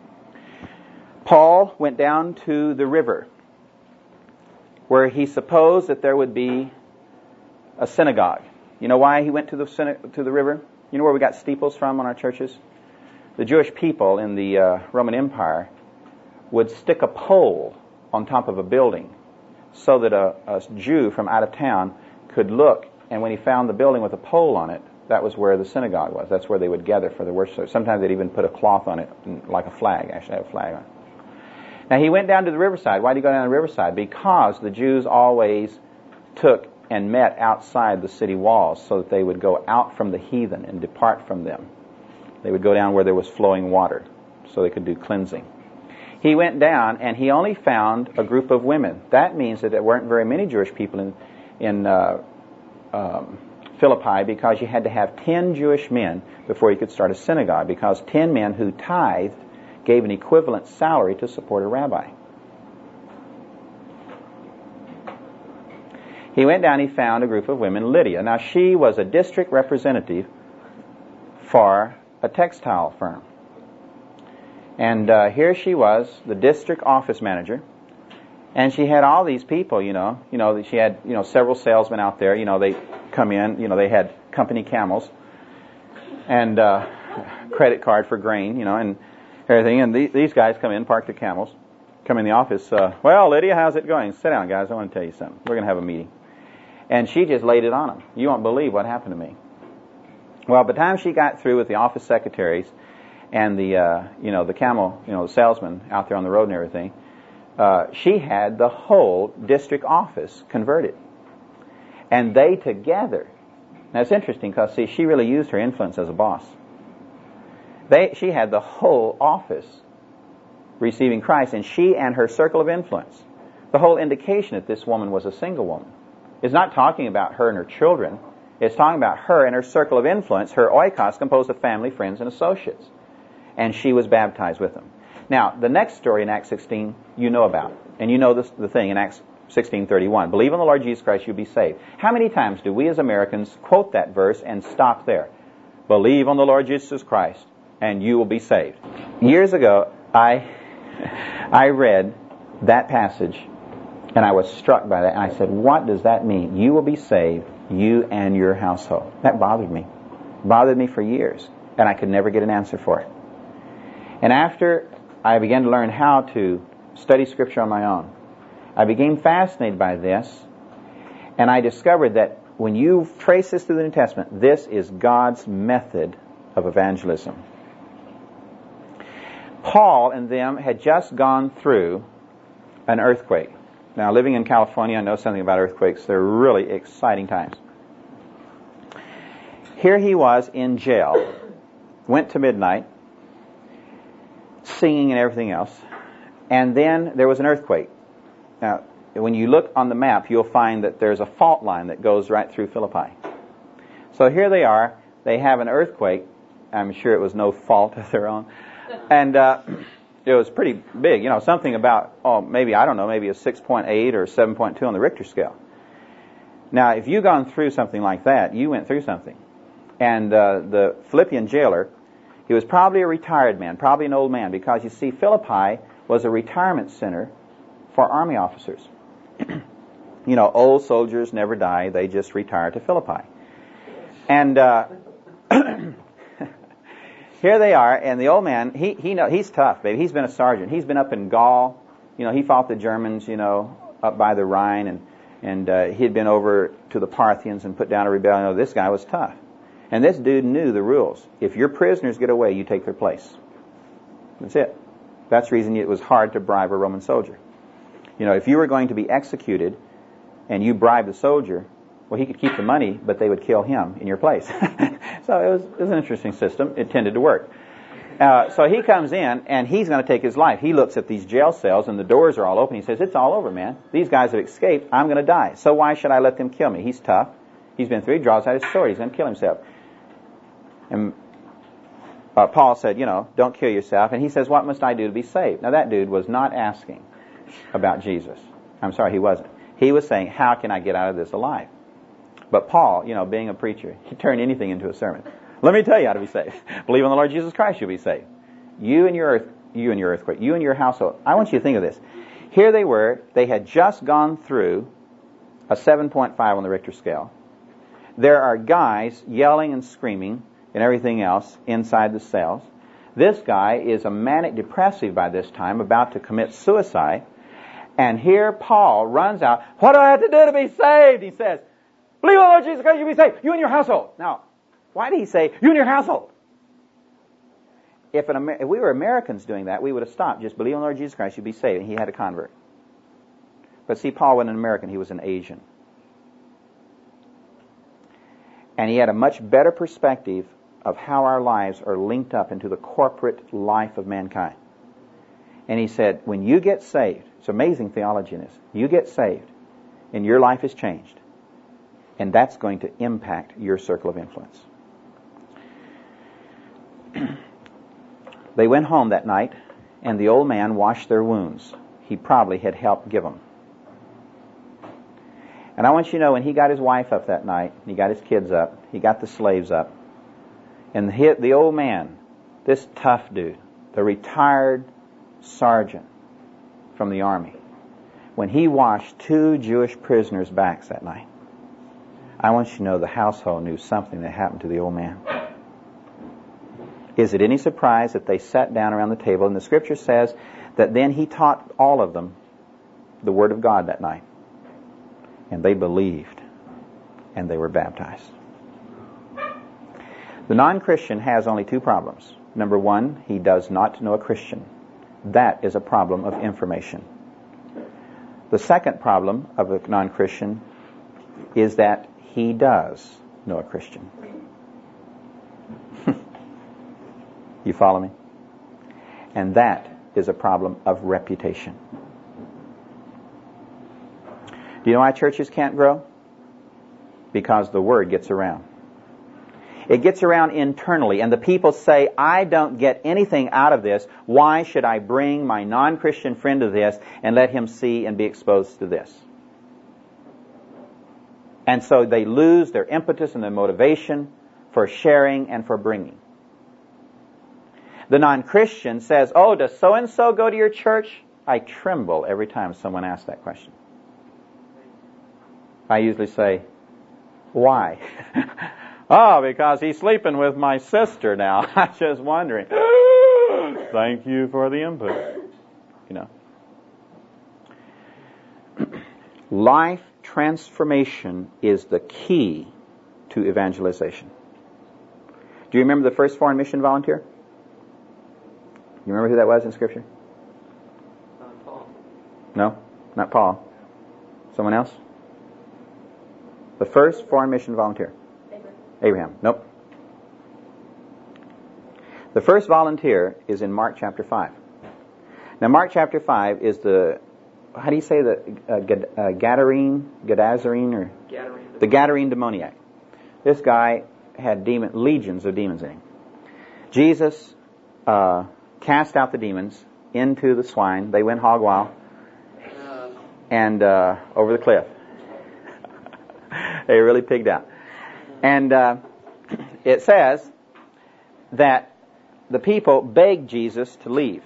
Paul went down to the river where he supposed that there would be a synagogue. You know why he went to the river? You know where we got steeples from on our churches? The Jewish people in the Roman Empire would stick a pole on top of a building so that a Jew from out of town could look, and when he found the building with a pole on it, that was where the synagogue was. That's where they would gather for the worship. Sometimes they'd even put a cloth on it, like a flag, actually have a flag on it. Now he went down to the riverside. Why did he go down to the riverside? Because the Jews always took and met outside the city walls so that they would go out from the heathen and depart from them. They would go down where there was flowing water so they could do cleansing. He went down and he only found a group of women. That means that there weren't very many Jewish people in Philippi, because you had to have 10 Jewish men before you could start a synagogue, because 10 men who tithed gave an equivalent salary to support a rabbi. He went down, he found a group of women, Lydia. Now she was a district representative for a textile firm. And here she was, the district office manager, and she had all these people, she had, several salesmen out there, they come in, they had company camels, and credit card for grain, and everything, and these guys come in, park their camels, come in the office, well, Lydia, how's it going? Sit down, guys, I want to tell you something. We're going to have a meeting. And she just laid it on them. You won't believe what happened to me. Well, by the time she got through with the office secretaries and the camel, the salesman out there on the road and everything, she had the whole district office converted. And they together, now it's interesting because, see, she really used her influence as a boss. She had the whole office receiving Christ, and she and her circle of influence. The whole indication that this woman was a single woman. It's not talking about her and her children. It's talking about her and her circle of influence, her oikos, composed of family, friends, and associates. And she was baptized with them. Now, the next story in Acts 16 you know about. And you know the thing in Acts 16:31. Believe on the Lord Jesus Christ, you'll be saved. How many times do we as Americans quote that verse and stop there? Believe on the Lord Jesus Christ, and you will be saved. Years ago, I read that passage, and I was struck by that. And I said, what does that mean? You will be saved, you and your household. That bothered me. It bothered me for years, and I could never get an answer for it. And after I began to learn how to study Scripture on my own, I became fascinated by this, and I discovered that when you trace this through the New Testament, this is God's method of evangelism. Paul and them had just gone through an earthquake. Now, living in California, I know something about earthquakes. They're really exciting times. Here he was in jail, went to midnight, singing and everything else, and then there was an earthquake. Now, when you look on the map, you'll find that there's a fault line that goes right through Philippi. So here they are. They have an earthquake. I'm sure it was no fault of their own. And it was pretty big. You know, something about, maybe a 6.8 or 7.2 on the Richter scale. Now, if you've gone through something like that, you went through something. And the Philippian jailer, he was probably a retired man, probably an old man, because you see, Philippi was a retirement center for army officers. You know, old soldiers never die, they just retire to Philippi. And here they are, and the old man, he's tough, baby. He's been a sergeant. He's been up in Gaul. You know, he fought the Germans, you know, up by the Rhine, and he had been over to the Parthians and put down a rebellion. You know, this guy was tough. And this dude knew the rules. If your prisoners get away, you take their place. That's it. That's the reason it was hard to bribe a Roman soldier. You know, if you were going to be executed and you bribed the soldier, well, he could keep the money, but they would kill him in your place. So it was an interesting system. It tended to work. So he comes in, and he's going to take his life. He looks at these jail cells, and the doors are all open. He says, it's all over, man. These guys have escaped. I'm going to die. So why should I let them kill me? He's tough. He's been through. He draws out his sword. He's going to kill himself. And Paul said, you know, don't kill yourself. And he says, what must I do to be saved? Now, that dude was not asking about Jesus. I'm sorry, he wasn't. He was saying, how can I get out of this alive? But Paul, you know, being a preacher, he turned anything into a sermon. Let me tell you how to be saved. Believe in the Lord Jesus Christ, you'll be saved. You and your earthquake, you and your household. I want you to think of this. Here they were. They had just gone through a 7.5 on the Richter scale. There are guys yelling and screaming and everything else inside the cells. This guy is a manic depressive by this time, about to commit suicide. And here Paul runs out. What do I have to do to be saved? He says, believe in the Lord Jesus Christ, you'll be saved. You and your household. Now, why did he say, you and your household? If we were Americans doing that, we would have stopped. Just believe in the Lord Jesus Christ, you'll be saved. And he had a convert. But see, Paul wasn't an American. He was an Asian. And he had a much better perspective of how our lives are linked up into the corporate life of mankind. And he said, when you get saved, it's amazing theology in this, you get saved, and your life is changed. And that's going to impact your circle of influence. They went home that night, and the old man washed their wounds. He probably had helped give them. And I want you to know, when he got his wife up that night, he got his kids up, he got the slaves up, and the old man, this tough dude, the retired sergeant from the army, when he washed 2 Jewish prisoners' backs that night, I want you to know the household knew something that happened to the old man. Is it any surprise that they sat down around the table, and the scripture says that then he taught all of them the word of God that night. And they believed, and they were baptized. The non-Christian has only 2 problems. Number 1, he does not know a Christian. That is a problem of information. The second problem of a non-Christian is that he does know a Christian. You follow me? And that is a problem of reputation. Do you know why churches can't grow? Because the word gets around. It gets around internally, and the people say, I don't get anything out of this. Why should I bring my non-Christian friend to this and let him see and be exposed to this? And so they lose their impetus and their motivation for sharing and for bringing. The non-Christian says, oh, does so-and-so go to your church? I tremble every time someone asks that question. I usually say, why? Oh, because he's sleeping with my sister now. I'm just wondering. Thank you for the input. You know. Life transformation is the key to evangelization. Do you remember the first foreign mission volunteer? You remember who that was in Scripture? Paul. No, not Paul. Someone else? The first foreign mission volunteer. Abraham. Nope. The first volunteer is in Mark chapter 5. Now, Mark chapter 5 is the, how do you say the Gadarene, or the Gadarene demoniac. This guy had legions of demons in him. Jesus cast out the demons into the swine. They went hog wild and over the cliff. They really pigged out. And it says that the people begged Jesus to leave.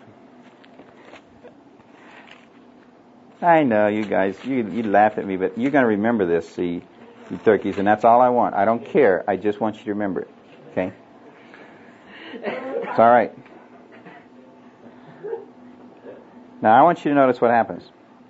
I know, you guys, you laugh at me, but you're going to remember this, see, you turkeys, and that's all I want. I don't care. I just want you to remember it. Okay? It's all right. Now, I want you to notice what happens.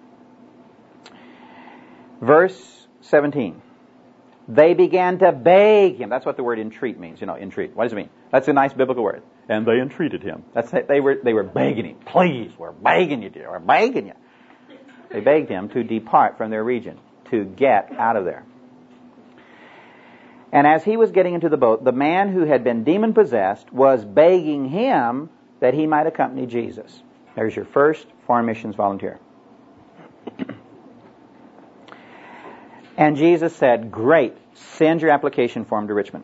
Verse 17. They began to beg him. That's what the word entreat means. Entreat. What does it mean? That's a nice biblical word. And they entreated him. That's it. They were begging him. Please, we're begging you, dear. We're begging you. They begged him to depart from their region, to get out of there. And as he was getting into the boat, the man who had been demon-possessed was begging him that he might accompany Jesus. There's your first foreign missions volunteer. And Jesus said, great, send your application form to Richmond.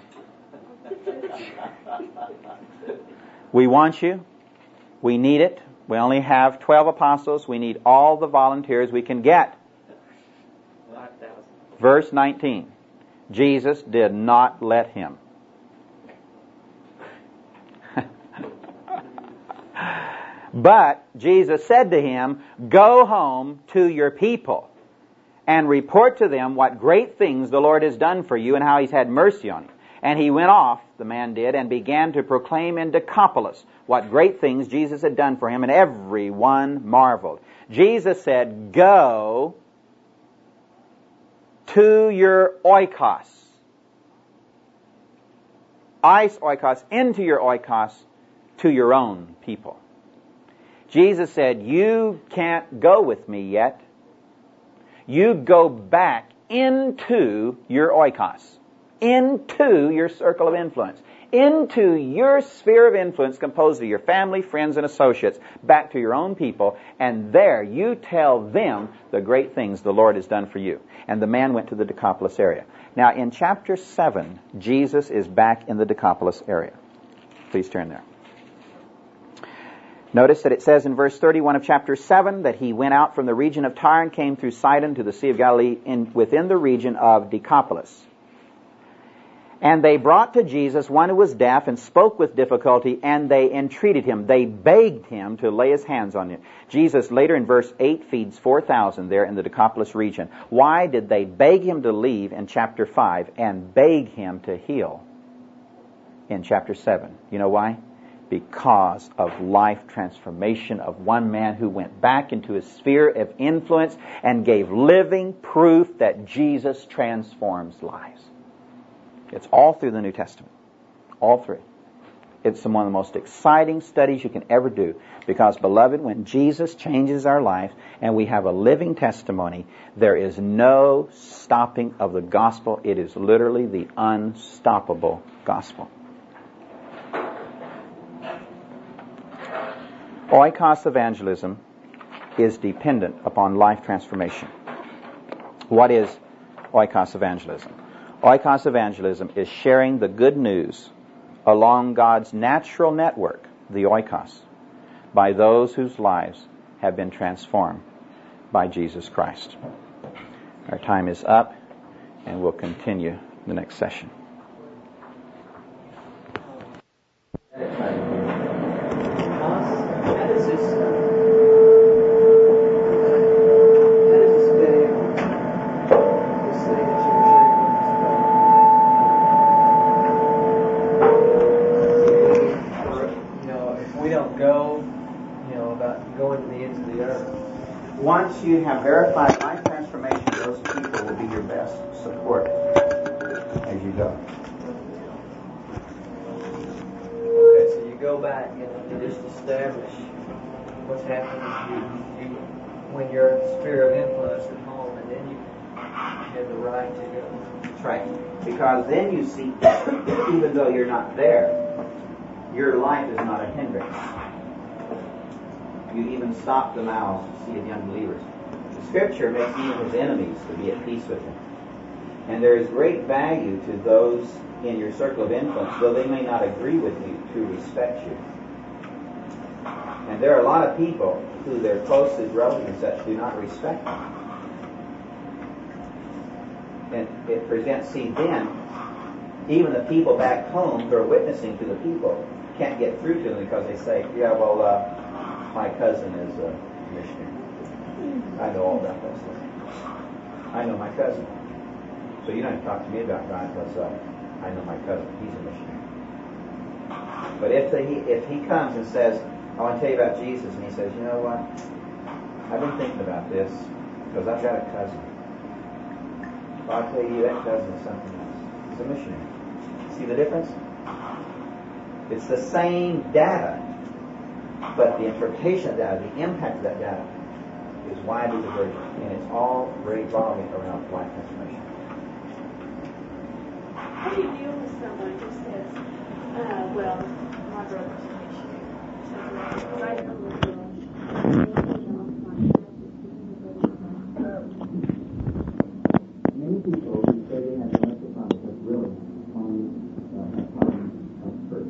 We want you. We need it. We only have 12 apostles. We need all the volunteers we can get. Verse 19. Jesus did not let him. But Jesus said to him, go home to your people and report to them what great things the Lord has done for you and how He's had mercy on you. And he went off, the man did, and began to proclaim in Decapolis what great things Jesus had done for him, and everyone marveled. Jesus said, go to your oikos. Oikos, into your oikos, to your own people. Jesus said, you can't go with me yet. You go back into your oikos, into your circle of influence, into your sphere of influence composed of your family, friends, and associates, back to your own people, and there you tell them the great things the Lord has done for you. And the man went to the Decapolis area. Now, in chapter 7, Jesus is back in the Decapolis area. Please turn there. Notice that it says in verse 31 of chapter 7 that he went out from the region of Tyre and came through Sidon to the Sea of Galilee within the region of Decapolis. And they brought to Jesus one who was deaf and spoke with difficulty, and they entreated him. They begged him to lay his hands on him. Jesus, later in verse 8, feeds 4,000 there in the Decapolis region. Why did they beg him to leave in chapter 5 and beg him to heal in chapter 7? You know why? Because of life transformation of one man who went back into his sphere of influence and gave living proof that Jesus transforms lives. It's all through the New Testament. All through. It's one of the most exciting studies you can ever do. Because, beloved, when Jesus changes our life and we have a living testimony, there is no stopping of the gospel. It is literally the unstoppable gospel. Oikos evangelism is dependent upon life transformation. What is oikos evangelism? Oikos evangelism is sharing the good news along God's natural network, the oikos, by those whose lives have been transformed by Jesus Christ. Our time is up, and we'll continue the next session. Once you have verified life transformation, those people will be your best support as you go. Okay, so you go go back and just establish what's happening with you when you're a sphere of influence at home, and then you have the right to go. That's right. Because then you see, even though you're not there, your life is not a hindrance. You even stop the mouths to see of the unbelievers. The Scripture makes even his enemies to be at peace with him. And there is great value to those in your circle of influence, though they may not agree with you, to respect you. And there are a lot of people who their closest relatives that do not respect them. And it presents, see, then, even the people back home who are witnessing to the people can't get through to them because they say, yeah, well, my cousin is a missionary. I know all about that stuff. I know my cousin. So you don't have to talk to me about God because I know my cousin. He's a missionary. But if he comes and says, I want to tell you about Jesus, and he says, you know what? I've been thinking about this because I've got a cousin. Well, I'll tell you, that cousin is something else. He's a missionary. See the difference? It's the same data, but the interpretation of data, the impact of that data, is widely divergent, and it's all revolving around life transformation. How do you deal with someone who says, well, my brother's a missionary? So, right from the Many people who say they have intellectual problems have really have problems of first.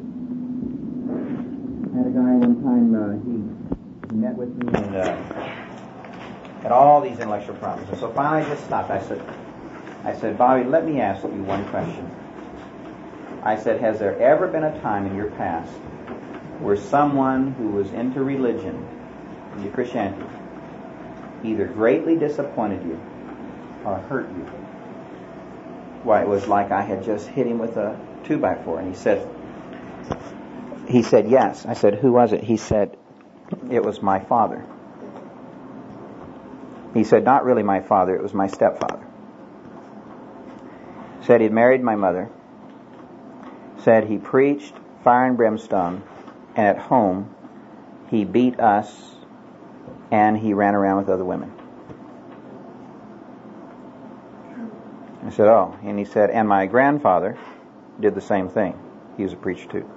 I had a guy one time, he met with me and had all these intellectual problems. And so finally I just stopped. I said, Bobby, let me ask you one question. I said, has there ever been a time in your past where someone who was into religion, into Christianity, either greatly disappointed you or hurt you? Why, it was like I had just hit him with a 2x4. And he said, yes. I said, who was it? He said, it was my father. He said, not really my father, it was my stepfather. Said he'd married my mother. Said he preached fire and brimstone, and at home he beat us and he ran around with other women. I said, oh. And he said, and my grandfather did the same thing. He was a preacher too.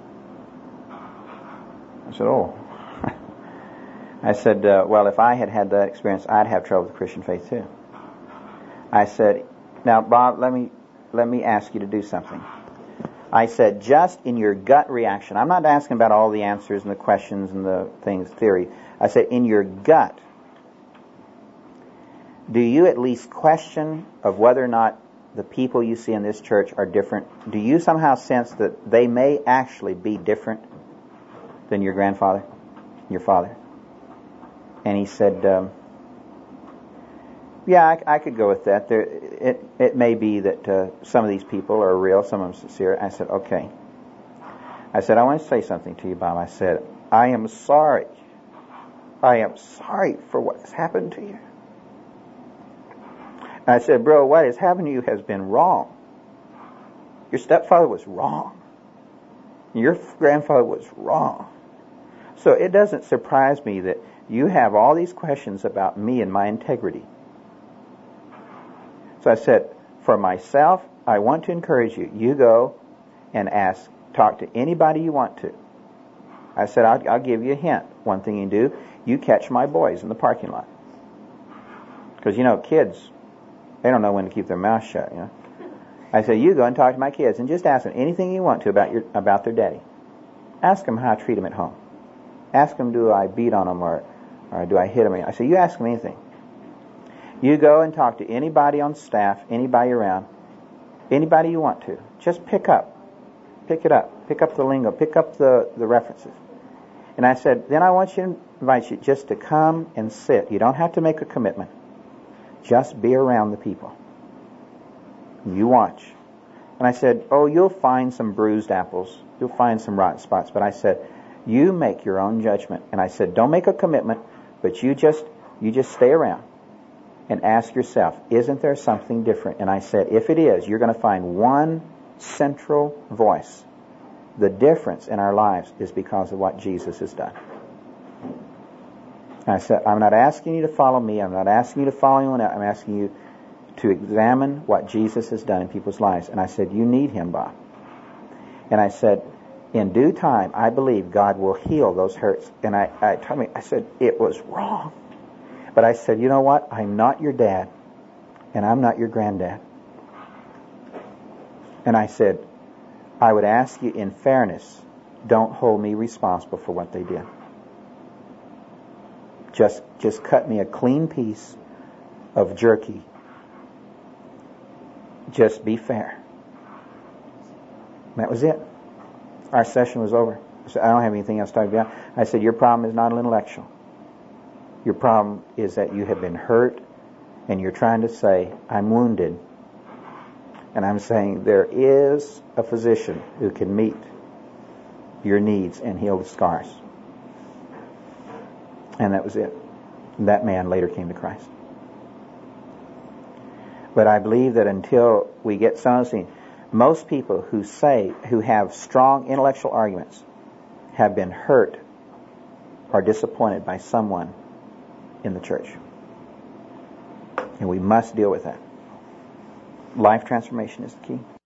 I said, oh. I said, well, if I had had that experience, I'd have trouble with the Christian faith too. I said, now, Bob, let me ask you to do something. I said, just in your gut reaction, I'm not asking about all the answers and the questions and the things, theory. I said, in your gut, do you at least question of whether or not the people you see in this church are different? Do you somehow sense that they may actually be different than your grandfather, your father? And he said, yeah, I could go with that. It may be that some of these people are real, some of them sincere. I said, okay. I said, I want to say something to you, Bob. I said, I am sorry. I am sorry for what has happened to you. And I said, bro, what has happened to you has been wrong. Your stepfather was wrong. Your grandfather was wrong. So it doesn't surprise me that you have all these questions about me and my integrity. So I said, for myself, I want to encourage you. You go and talk to anybody you want to. I said, I'll give you a hint. One thing you do, you catch my boys in the parking lot. Because, kids, they don't know when to keep their mouth shut, I said, you go and talk to my kids and just ask them anything you want to about their daddy. Ask them how I treat them at home. Ask them, do I beat on them or do I hit them? I said, you ask them anything. You go and talk to anybody on staff, anybody around, anybody you want to. Just pick it up. Pick up the lingo, pick up the references. And I said, then I want you to invite you just to come and sit. You don't have to make a commitment. Just be around the people. You watch. And I said, oh, you'll find some bruised apples. You'll find some rotten spots. But I said, you make your own judgment. And I said, don't make a commitment, but you just stay around and ask yourself, isn't there something different? And I said, if it is, you're going to find one central voice the difference in our lives is because of what Jesus has done. And I said, I'm not asking you to follow me. I'm not asking you to follow anyone else. I'm asking you to examine what Jesus has done in people's lives. And I said, you need him, Bob. And I said, in due time, I believe God will heal those hurts. And I said, it was wrong. But I said, you know what? I'm not your dad. And I'm not your granddad. And I said, I would ask you in fairness, don't hold me responsible for what they did. Just cut me a clean piece of jerky. Just be fair. And that was it. Our session was over. I said, I don't have anything else to talk about. I said, your problem is not intellectual. Your problem is that you have been hurt and you're trying to say, I'm wounded. And I'm saying there is a physician who can meet your needs and heal the scars. And that was it. And that man later came to Christ. But I believe that until we get some of these, most people who have strong intellectual arguments have been hurt or disappointed by someone in the church. And we must deal with that. Life transformation is the key.